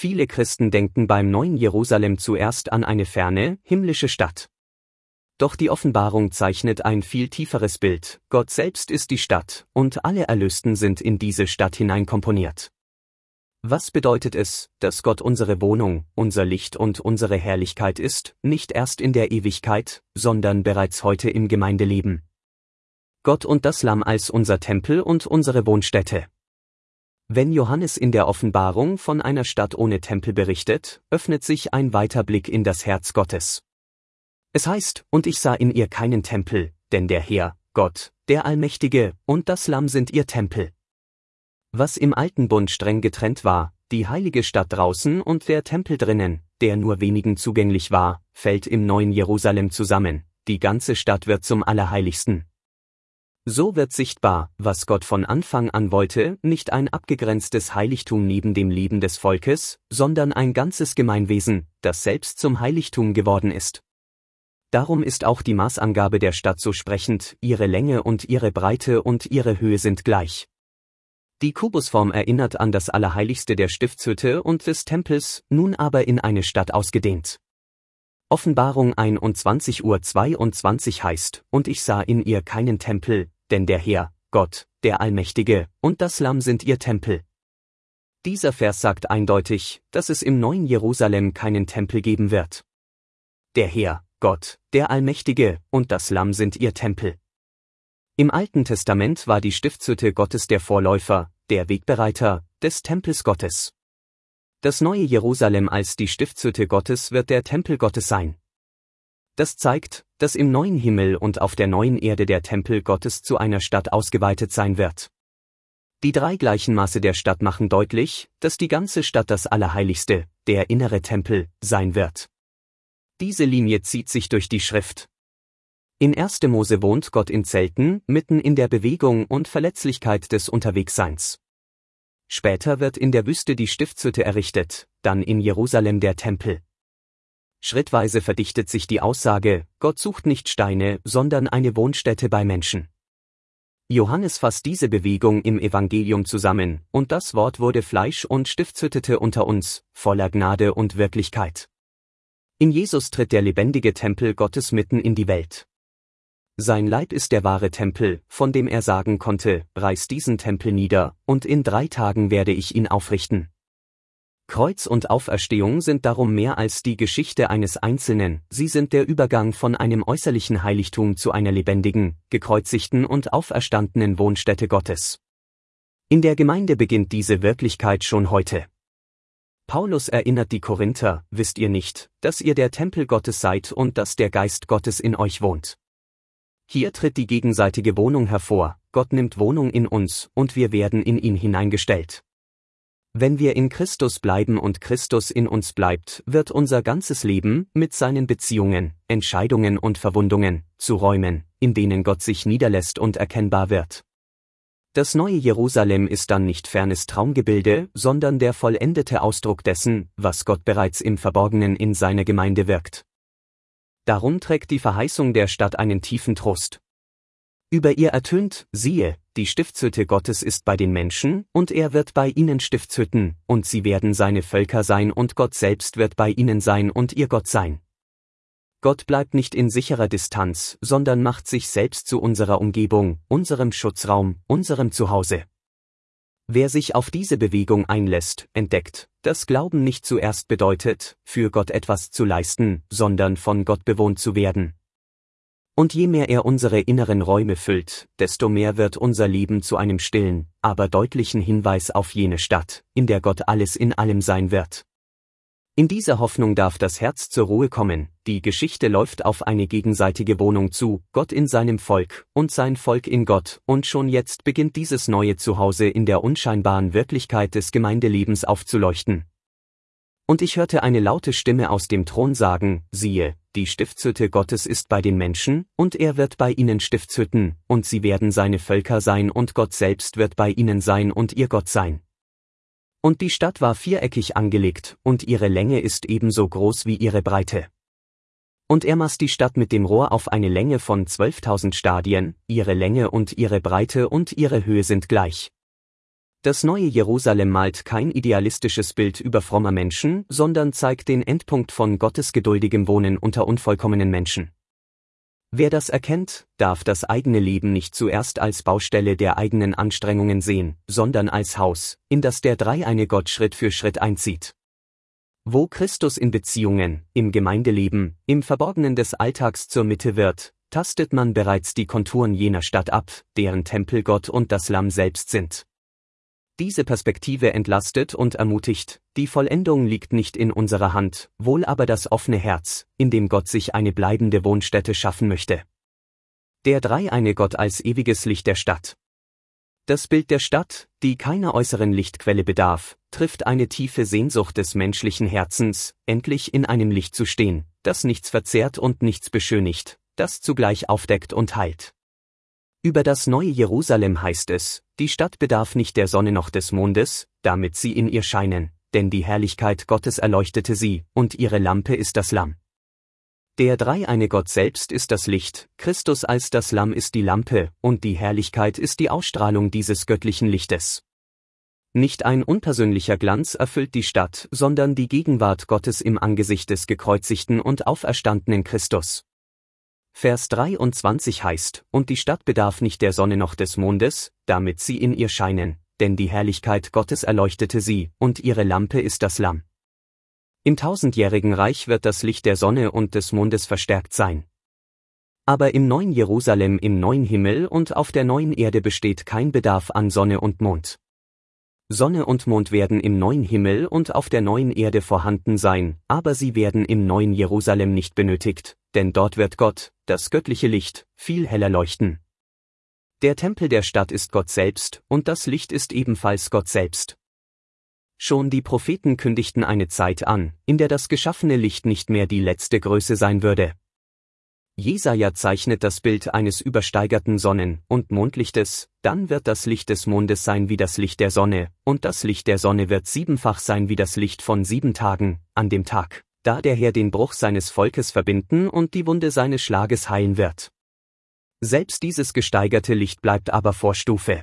Viele Christen denken beim neuen Jerusalem zuerst an eine ferne, himmlische Stadt. Doch die Offenbarung zeichnet ein viel tieferes Bild. Gott selbst ist die Stadt, und alle Erlösten sind in diese Stadt hineinkomponiert. Was bedeutet es, dass Gott unsere Wohnung, unser Licht und unsere Herrlichkeit ist, nicht erst in der Ewigkeit, sondern bereits heute im Gemeindeleben? Gott und das Lamm als unser Tempel und unsere Wohnstätte. Wenn Johannes in der Offenbarung von einer Stadt ohne Tempel berichtet, öffnet sich ein weiter Blick in das Herz Gottes. Es heißt, und ich sah in ihr keinen Tempel, denn der Herr, Gott, der Allmächtige, und das Lamm sind ihr Tempel. Was im alten Bund streng getrennt war, die heilige Stadt draußen und der Tempel drinnen, der nur wenigen zugänglich war, fällt im neuen Jerusalem zusammen, die ganze Stadt wird zum Allerheiligsten. So wird sichtbar, was Gott von Anfang an wollte, nicht ein abgegrenztes Heiligtum neben dem Leben des Volkes, sondern ein ganzes Gemeinwesen, das selbst zum Heiligtum geworden ist. Darum ist auch die Maßangabe der Stadt so sprechend, ihre Länge und ihre Breite und ihre Höhe sind gleich. Die Kubusform erinnert an das Allerheiligste der Stiftshütte und des Tempels, nun aber in eine Stadt ausgedehnt. Offenbarung 21:22 heißt, und ich sah in ihr keinen Tempel, denn der Herr, Gott, der Allmächtige, und das Lamm sind ihr Tempel. Dieser Vers sagt eindeutig, dass es im neuen Jerusalem keinen Tempel geben wird. Der Herr, Gott, der Allmächtige, und das Lamm sind ihr Tempel. Im Alten Testament war die Stiftshütte Gottes der Vorläufer, der Wegbereiter, des Tempels Gottes. Das neue Jerusalem als die Stiftshütte Gottes wird der Tempel Gottes sein. Das zeigt, dass im neuen Himmel und auf der neuen Erde der Tempel Gottes zu einer Stadt ausgeweitet sein wird. Die drei gleichen Maße der Stadt machen deutlich, dass die ganze Stadt das Allerheiligste, der innere Tempel, sein wird. Diese Linie zieht sich durch die Schrift. In 1. Mose wohnt Gott in Zelten, mitten in der Bewegung und Verletzlichkeit des Unterwegsseins. Später wird in der Wüste die Stiftshütte errichtet, dann in Jerusalem der Tempel. Schrittweise verdichtet sich die Aussage, Gott sucht nicht Steine, sondern eine Wohnstätte bei Menschen. Johannes fasst diese Bewegung im Evangelium zusammen, und das Wort wurde Fleisch und stiftshüttete unter uns, voller Gnade und Wirklichkeit. In Jesus tritt der lebendige Tempel Gottes mitten in die Welt. Sein Leib ist der wahre Tempel, von dem er sagen konnte, reiß diesen Tempel nieder, und in 3 Tagen werde ich ihn aufrichten. Kreuz und Auferstehung sind darum mehr als die Geschichte eines Einzelnen, sie sind der Übergang von einem äußerlichen Heiligtum zu einer lebendigen, gekreuzigten und auferstandenen Wohnstätte Gottes. In der Gemeinde beginnt diese Wirklichkeit schon heute. Paulus erinnert die Korinther, wisst ihr nicht, dass ihr der Tempel Gottes seid und dass der Geist Gottes in euch wohnt. Hier tritt die gegenseitige Wohnung hervor, Gott nimmt Wohnung in uns, und wir werden in ihn hineingestellt. Wenn wir in Christus bleiben und Christus in uns bleibt, wird unser ganzes Leben, mit seinen Beziehungen, Entscheidungen und Verwundungen, zu Räumen, in denen Gott sich niederlässt und erkennbar wird. Das neue Jerusalem ist dann nicht fernes Traumgebilde, sondern der vollendete Ausdruck dessen, was Gott bereits im Verborgenen in seiner Gemeinde wirkt. Darum trägt die Verheißung der Stadt einen tiefen Trost. Über ihr ertönt, siehe, die Stiftshütte Gottes ist bei den Menschen, und er wird bei ihnen Stiftshütten, und sie werden seine Völker sein und Gott selbst wird bei ihnen sein und ihr Gott sein. Gott bleibt nicht in sicherer Distanz, sondern macht sich selbst zu unserer Umgebung, unserem Schutzraum, unserem Zuhause. Wer sich auf diese Bewegung einlässt, entdeckt, dass Glauben nicht zuerst bedeutet, für Gott etwas zu leisten, sondern von Gott bewohnt zu werden. Und je mehr er unsere inneren Räume füllt, desto mehr wird unser Leben zu einem stillen, aber deutlichen Hinweis auf jene Stadt, in der Gott alles in allem sein wird. In dieser Hoffnung darf das Herz zur Ruhe kommen, die Geschichte läuft auf eine gegenseitige Wohnung zu, Gott in seinem Volk, und sein Volk in Gott, und schon jetzt beginnt dieses neue Zuhause in der unscheinbaren Wirklichkeit des Gemeindelebens aufzuleuchten. Und ich hörte eine laute Stimme aus dem Thron sagen, siehe, die Stiftshütte Gottes ist bei den Menschen, und er wird bei ihnen Stiftshütten, und sie werden seine Völker sein und Gott selbst wird bei ihnen sein und ihr Gott sein. Und die Stadt war viereckig angelegt, und ihre Länge ist ebenso groß wie ihre Breite. Und er maß die Stadt mit dem Rohr auf eine Länge von 12.000 Stadien, ihre Länge und ihre Breite und ihre Höhe sind gleich. Das neue Jerusalem malt kein idealistisches Bild über frommer Menschen, sondern zeigt den Endpunkt von Gottes geduldigem Wohnen unter unvollkommenen Menschen. Wer das erkennt, darf das eigene Leben nicht zuerst als Baustelle der eigenen Anstrengungen sehen, sondern als Haus, in das der dreieine Gott Schritt für Schritt einzieht. Wo Christus in Beziehungen, im Gemeindeleben, im Verborgenen des Alltags zur Mitte wird, tastet man bereits die Konturen jener Stadt ab, deren Tempel Gott und das Lamm selbst sind. Diese Perspektive entlastet und ermutigt, die Vollendung liegt nicht in unserer Hand, wohl aber das offene Herz, in dem Gott sich eine bleibende Wohnstätte schaffen möchte. Der dreieine Gott als ewiges Licht der Stadt. Das Bild der Stadt, die keiner äußeren Lichtquelle bedarf, trifft eine tiefe Sehnsucht des menschlichen Herzens, endlich in einem Licht zu stehen, das nichts verzehrt und nichts beschönigt, das zugleich aufdeckt und heilt. Über das neue Jerusalem heißt es, die Stadt bedarf nicht der Sonne noch des Mondes, damit sie in ihr scheinen, denn die Herrlichkeit Gottes erleuchtete sie, und ihre Lampe ist das Lamm. Der dreieine Gott selbst ist das Licht, Christus als das Lamm ist die Lampe, und die Herrlichkeit ist die Ausstrahlung dieses göttlichen Lichtes. Nicht ein unpersönlicher Glanz erfüllt die Stadt, sondern die Gegenwart Gottes im Angesicht des gekreuzigten und auferstandenen Christus. Vers 23 heißt, und die Stadt bedarf nicht der Sonne noch des Mondes, damit sie in ihr scheinen, denn die Herrlichkeit Gottes erleuchtete sie, und ihre Lampe ist das Lamm. Im tausendjährigen Reich wird das Licht der Sonne und des Mondes verstärkt sein. Aber im neuen Jerusalem, im neuen Himmel und auf der neuen Erde besteht kein Bedarf an Sonne und Mond. Sonne und Mond werden im neuen Himmel und auf der neuen Erde vorhanden sein, aber sie werden im neuen Jerusalem nicht benötigt, denn dort wird Gott, das göttliche Licht, viel heller leuchten. Der Tempel der Stadt ist Gott selbst, und das Licht ist ebenfalls Gott selbst. Schon die Propheten kündigten eine Zeit an, in der das geschaffene Licht nicht mehr die letzte Größe sein würde. Jesaja zeichnet das Bild eines übersteigerten Sonnen- und Mondlichtes, dann wird das Licht des Mondes sein wie das Licht der Sonne, und das Licht der Sonne wird siebenfach sein wie das Licht von 7 Tagen, an dem Tag, da der Herr den Bruch seines Volkes verbinden und die Wunde seines Schlages heilen wird. Selbst dieses gesteigerte Licht bleibt aber Vorstufe.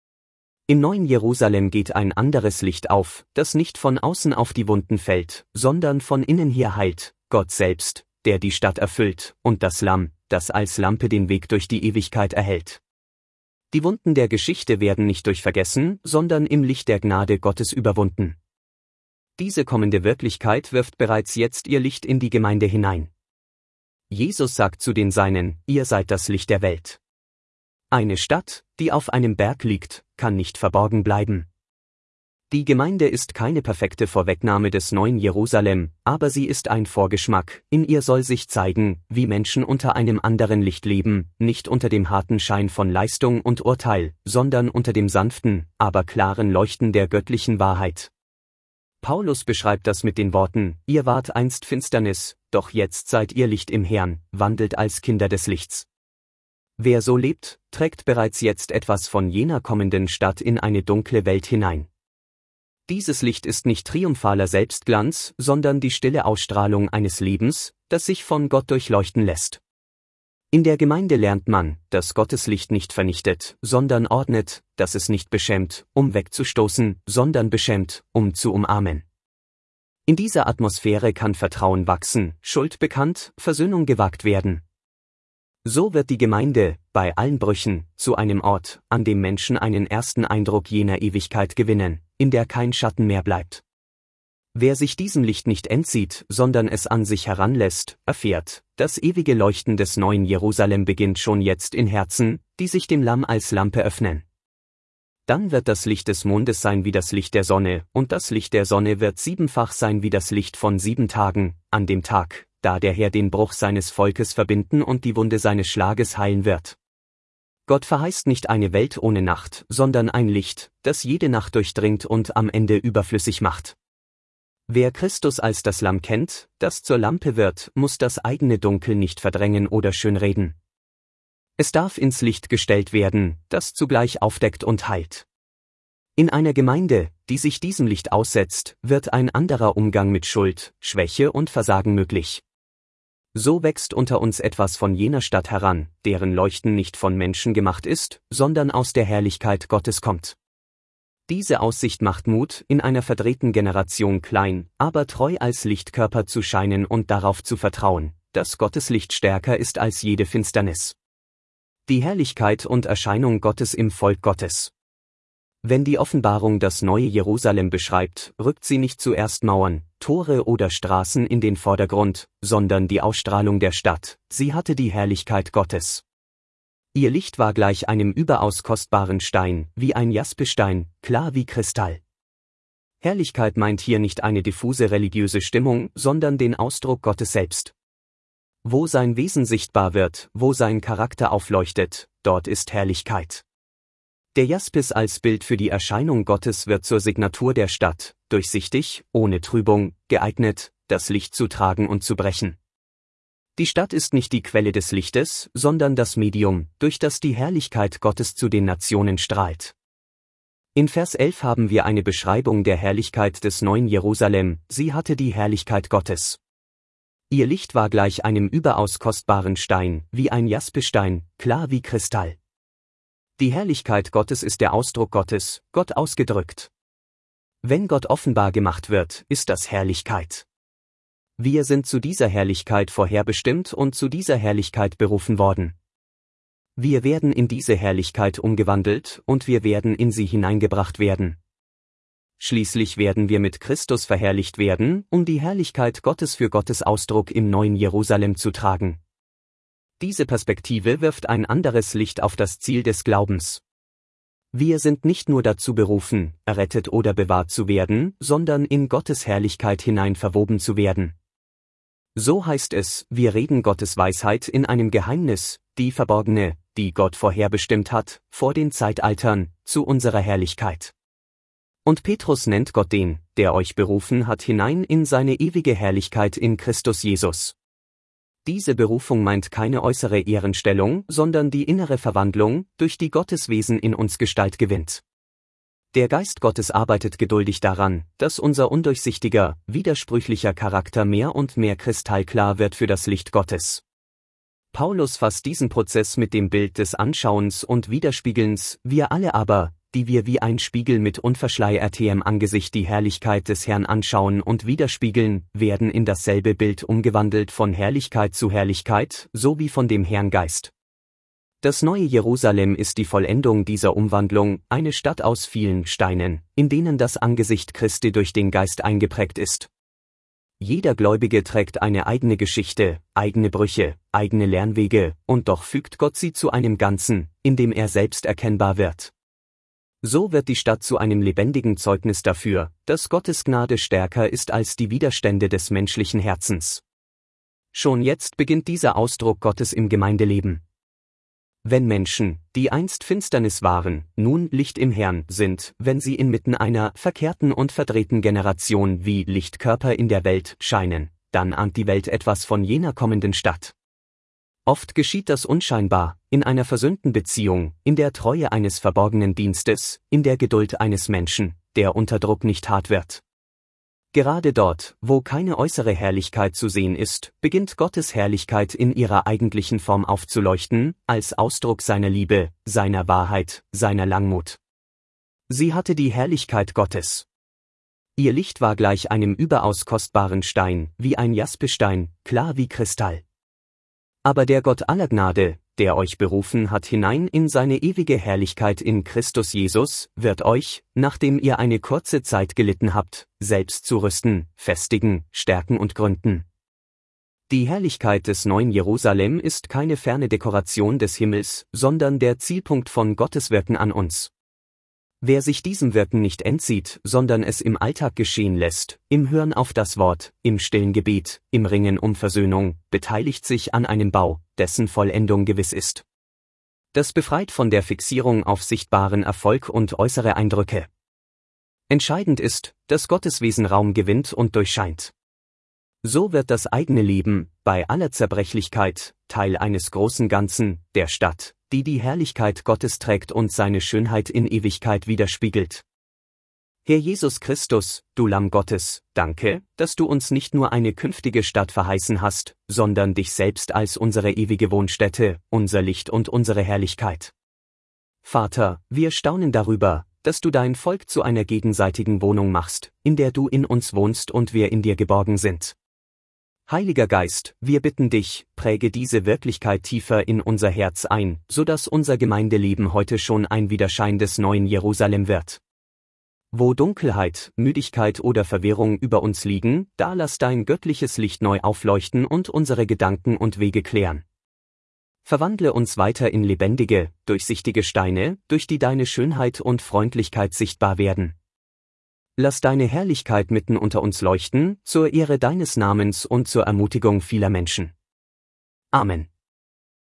Im neuen Jerusalem geht ein anderes Licht auf, das nicht von außen auf die Wunden fällt, sondern von innen her heilt, Gott selbst, der die Stadt erfüllt, und das Lamm, das als Lampe den Weg durch die Ewigkeit erhält. Die Wunden der Geschichte werden nicht durch Vergessen, sondern im Licht der Gnade Gottes überwunden. Diese kommende Wirklichkeit wirft bereits jetzt ihr Licht in die Gemeinde hinein. Jesus sagt zu den Seinen, ihr seid das Licht der Welt. Eine Stadt, die auf einem Berg liegt, kann nicht verborgen bleiben. Die Gemeinde ist keine perfekte Vorwegnahme des neuen Jerusalem, aber sie ist ein Vorgeschmack, in ihr soll sich zeigen, wie Menschen unter einem anderen Licht leben, nicht unter dem harten Schein von Leistung und Urteil, sondern unter dem sanften, aber klaren Leuchten der göttlichen Wahrheit. Paulus beschreibt das mit den Worten, ihr wart einst Finsternis, doch jetzt seid ihr Licht im Herrn, wandelt als Kinder des Lichts. Wer so lebt, trägt bereits jetzt etwas von jener kommenden Stadt in eine dunkle Welt hinein. Dieses Licht ist nicht triumphaler Selbstglanz, sondern die stille Ausstrahlung eines Lebens, das sich von Gott durchleuchten lässt. In der Gemeinde lernt man, dass Gottes Licht nicht vernichtet, sondern ordnet, dass es nicht beschämt, um wegzustoßen, sondern beschämt, um zu umarmen. In dieser Atmosphäre kann Vertrauen wachsen, Schuld bekannt, Versöhnung gewagt werden. So wird die Gemeinde, bei allen Brüchen, zu einem Ort, an dem Menschen einen ersten Eindruck jener Ewigkeit gewinnen, in der kein Schatten mehr bleibt. Wer sich diesem Licht nicht entzieht, sondern es an sich heranlässt, erfährt, das ewige Leuchten des neuen Jerusalem beginnt schon jetzt in Herzen, die sich dem Lamm als Lampe öffnen. Dann wird das Licht des Mondes sein wie das Licht der Sonne, und das Licht der Sonne wird siebenfach sein wie das Licht von 7 Tagen, an dem Tag, da der Herr den Bruch seines Volkes verbinden und die Wunde seines Schlages heilen wird. Gott verheißt nicht eine Welt ohne Nacht, sondern ein Licht, das jede Nacht durchdringt und am Ende überflüssig macht. Wer Christus als das Lamm kennt, das zur Lampe wird, muss das eigene Dunkel nicht verdrängen oder schönreden. Es darf ins Licht gestellt werden, das zugleich aufdeckt und heilt. In einer Gemeinde, die sich diesem Licht aussetzt, wird ein anderer Umgang mit Schuld, Schwäche und Versagen möglich. So wächst unter uns etwas von jener Stadt heran, deren Leuchten nicht von Menschen gemacht ist, sondern aus der Herrlichkeit Gottes kommt. Diese Aussicht macht Mut, in einer verdrehten Generation klein, aber treu als Lichtkörper zu scheinen und darauf zu vertrauen, dass Gottes Licht stärker ist als jede Finsternis. Die Herrlichkeit und Erscheinung Gottes im Volk Gottes. Wenn die Offenbarung das neue Jerusalem beschreibt, rückt sie nicht zuerst Mauern, Tore oder Straßen in den Vordergrund, sondern die Ausstrahlung der Stadt. Sie hatte die Herrlichkeit Gottes. Ihr Licht war gleich einem überaus kostbaren Stein, wie ein Jaspisstein, klar wie Kristall. Herrlichkeit meint hier nicht eine diffuse religiöse Stimmung, sondern den Ausdruck Gottes selbst. Wo sein Wesen sichtbar wird, wo sein Charakter aufleuchtet, dort ist Herrlichkeit. Der Jaspis als Bild für die Erscheinung Gottes wird zur Signatur der Stadt, durchsichtig, ohne Trübung, geeignet, das Licht zu tragen und zu brechen. Die Stadt ist nicht die Quelle des Lichtes, sondern das Medium, durch das die Herrlichkeit Gottes zu den Nationen strahlt. In Vers 11 haben wir eine Beschreibung der Herrlichkeit des neuen Jerusalem, sie hatte die Herrlichkeit Gottes. Ihr Licht war gleich einem überaus kostbaren Stein, wie ein Jaspisstein, klar wie Kristall. Die Herrlichkeit Gottes ist der Ausdruck Gottes, Gott ausgedrückt. Wenn Gott offenbar gemacht wird, ist das Herrlichkeit. Wir sind zu dieser Herrlichkeit vorherbestimmt und zu dieser Herrlichkeit berufen worden. Wir werden in diese Herrlichkeit umgewandelt und wir werden in sie hineingebracht werden. Schließlich werden wir mit Christus verherrlicht werden, um die Herrlichkeit Gottes für Gottes Ausdruck im neuen Jerusalem zu tragen. Diese Perspektive wirft ein anderes Licht auf das Ziel des Glaubens. Wir sind nicht nur dazu berufen, errettet oder bewahrt zu werden, sondern in Gottes Herrlichkeit hinein verwoben zu werden. So heißt es, wir reden Gottes Weisheit in einem Geheimnis, die verborgene, die Gott vorherbestimmt hat, vor den Zeitaltern, zu unserer Herrlichkeit. Und Petrus nennt Gott den, der euch berufen hat, hinein in seine ewige Herrlichkeit in Christus Jesus. Diese Berufung meint keine äußere Ehrenstellung, sondern die innere Verwandlung, durch die Gottes Wesen in uns Gestalt gewinnt. Der Geist Gottes arbeitet geduldig daran, dass unser undurchsichtiger, widersprüchlicher Charakter mehr und mehr kristallklar wird für das Licht Gottes. Paulus fasst diesen Prozess mit dem Bild des Anschauens und Widerspiegelns, wir alle aber, die wir wie ein Spiegel mit unverschleiertem Angesicht die Herrlichkeit des Herrn anschauen und widerspiegeln, werden in dasselbe Bild umgewandelt von Herrlichkeit zu Herrlichkeit, so wie von dem Herrn Geist. Das neue Jerusalem ist die Vollendung dieser Umwandlung, eine Stadt aus vielen Steinen, in denen das Angesicht Christi durch den Geist eingeprägt ist. Jeder Gläubige trägt eine eigene Geschichte, eigene Brüche, eigene Lernwege, und doch fügt Gott sie zu einem Ganzen, in dem er selbst erkennbar wird. So wird die Stadt zu einem lebendigen Zeugnis dafür, dass Gottes Gnade stärker ist als die Widerstände des menschlichen Herzens. Schon jetzt beginnt dieser Ausdruck Gottes im Gemeindeleben. Wenn Menschen, die einst Finsternis waren, nun Licht im Herrn sind, wenn sie inmitten einer verkehrten und verdrehten Generation wie Lichtkörper in der Welt scheinen, dann ahnt die Welt etwas von jener kommenden Stadt. Oft geschieht das unscheinbar, in einer versöhnten Beziehung, in der Treue eines verborgenen Dienstes, in der Geduld eines Menschen, der unter Druck nicht hart wird. Gerade dort, wo keine äußere Herrlichkeit zu sehen ist, beginnt Gottes Herrlichkeit in ihrer eigentlichen Form aufzuleuchten, als Ausdruck seiner Liebe, seiner Wahrheit, seiner Langmut. Sie hatte die Herrlichkeit Gottes. Ihr Licht war gleich einem überaus kostbaren Stein, wie ein Jaspisstein, klar wie Kristall. Aber der Gott aller Gnade, der euch berufen hat hinein in seine ewige Herrlichkeit in Christus Jesus, wird euch, nachdem ihr eine kurze Zeit gelitten habt, selbst zurüsten, festigen, stärken und gründen. Die Herrlichkeit des neuen Jerusalem ist keine ferne Dekoration des Himmels, sondern der Zielpunkt von Gottes Wirken an uns. Wer sich diesem Wirken nicht entzieht, sondern es im Alltag geschehen lässt, im Hören auf das Wort, im stillen Gebet, im Ringen um Versöhnung, beteiligt sich an einem Bau, dessen Vollendung gewiss ist. Das befreit von der Fixierung auf sichtbaren Erfolg und äußere Eindrücke. Entscheidend ist, dass Gottes Wesen Raum gewinnt und durchscheint. So wird das eigene Leben, bei aller Zerbrechlichkeit, Teil eines großen Ganzen, der Stadt, die die Herrlichkeit Gottes trägt und seine Schönheit in Ewigkeit widerspiegelt. Herr Jesus Christus, du Lamm Gottes, danke, dass du uns nicht nur eine künftige Stadt verheißen hast, sondern dich selbst als unsere ewige Wohnstätte, unser Licht und unsere Herrlichkeit. Vater, wir staunen darüber, dass du dein Volk zu einer gegenseitigen Wohnung machst, in der du in uns wohnst und wir in dir geborgen sind. Heiliger Geist, wir bitten dich, präge diese Wirklichkeit tiefer in unser Herz ein, sodass unser Gemeindeleben heute schon ein Widerschein des neuen Jerusalem wird. Wo Dunkelheit, Müdigkeit oder Verwirrung über uns liegen, da lass dein göttliches Licht neu aufleuchten und unsere Gedanken und Wege klären. Verwandle uns weiter in lebendige, durchsichtige Steine, durch die deine Schönheit und Freundlichkeit sichtbar werden. Lass deine Herrlichkeit mitten unter uns leuchten, zur Ehre deines Namens und zur Ermutigung vieler Menschen. Amen.